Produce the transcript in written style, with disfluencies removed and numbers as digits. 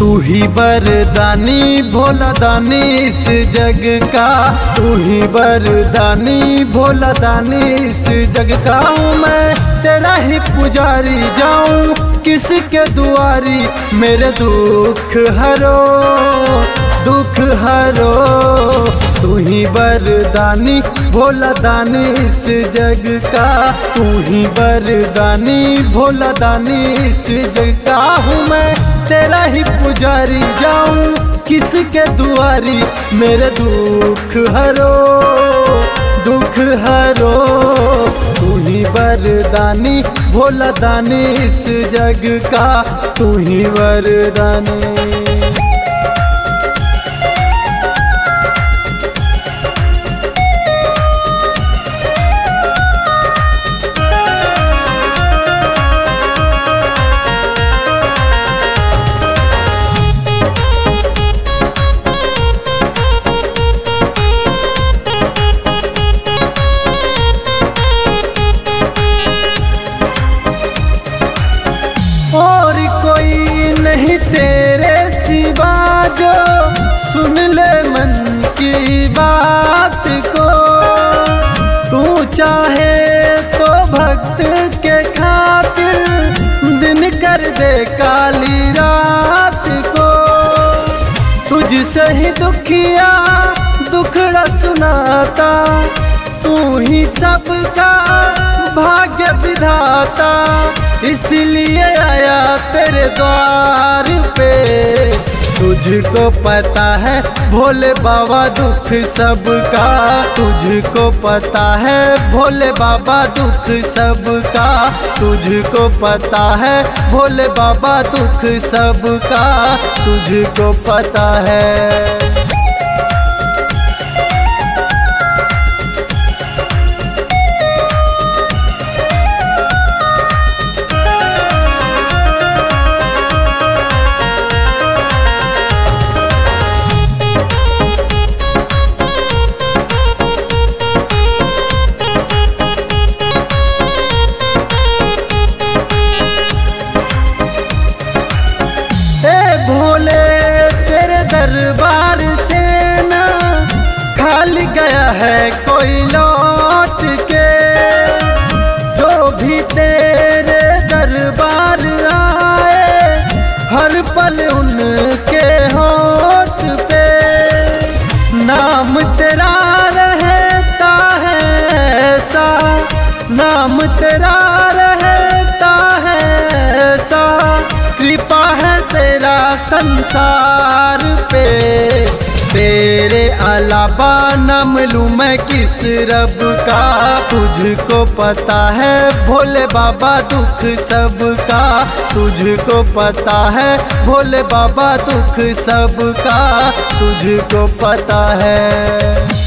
ही वरदानी भोला दानी इस जग का, तू ही वरदानी भोला दानी इस जग का। हूँ मैं तेरा ही पुजारी, जाऊं किसके दुआरी, मेरे दुख हरो दुख हरो। तू ही वरदानी भोला दानी इस जग का, तू ही वरदानी भोला दानी इस जग का। हूँ मैं तेरा ही पुजारी, जाऊं किसके दुआरी, मेरे दुख हरो दुख हरो। तू ही वरदानी भोला दानी इस जग का, तू ही वरदानी। और कोई नहीं तेरे सिवा जो सुन ले मन की बात को, तू चाहे तो भक्त के खातिर दिन कर दे काली रात को। तुझसे ही दुखिया दुखड़ा सुनाता, तू ही सबका भाग्य विधाता, इसलिए आया तेरे द्वार पे। तुझको पता है भोले बाबा दुख सबका, तुझको पता है भोले बाबा दुख सबका, तुझको पता है भोले बाबा दुख सबका, तुझको पता है। भोले तेरे दरबार से ना खाली गया है कोई लौट के, जो भी तेरे दरबार आए हर पल उनके होठ पे नाम तेरा रहता है ऐसा, नाम तेरा रहता है ऐसा, कृपा है तेरा संसार पे। तेरे अलावा न मिलूं मैं किस रब का, तुझको पता है भोले बाबा दुख सबका, तुझको पता है भोले बाबा दुख सबका, तुझको पता है।